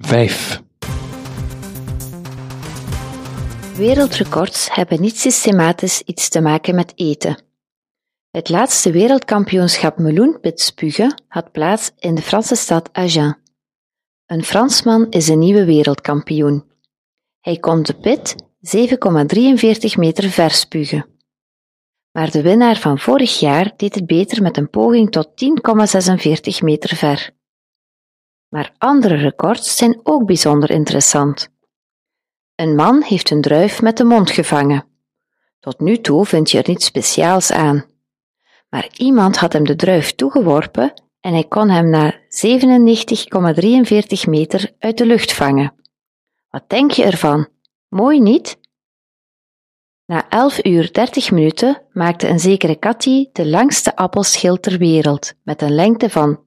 5. Wereldrecords hebben niet systematisch iets te maken met eten. Het laatste wereldkampioenschap meloenpit spugen had plaats in de Franse stad Agen. Een Fransman is een nieuwe wereldkampioen. Hij kon de pit 7,43 meter ver spugen. Maar de winnaar van vorig jaar deed het beter met een poging tot 10,46 meter ver. Maar andere records zijn ook bijzonder interessant. Een man heeft een druif met de mond gevangen. Tot nu toe vind je er niets speciaals aan. Maar iemand had hem de druif toegeworpen en hij kon hem na 97,43 meter uit de lucht vangen. Wat denk je ervan? Mooi niet? Na 11 uur 30 minuten maakte een zekere Cathy de langste appelschil ter wereld, met een lengte van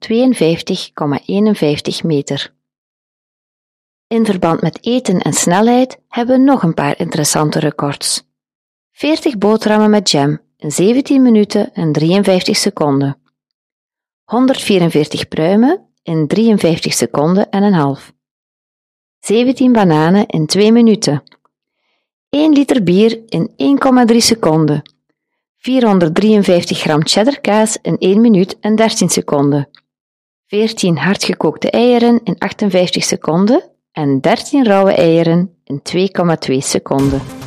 52,51 meter. In verband met eten en snelheid hebben we nog een paar interessante records. 40 boterhammen met jam in 17 minuten en 53 seconden. 144 pruimen in 53 seconden en een half. 17 bananen in 2 minuten. 1 liter bier in 1,3 seconden. 453 gram cheddarkaas in 1 minuut en 13 seconden. 14 hardgekookte eieren in 58 seconden en 13 rauwe eieren in 2,2 seconden.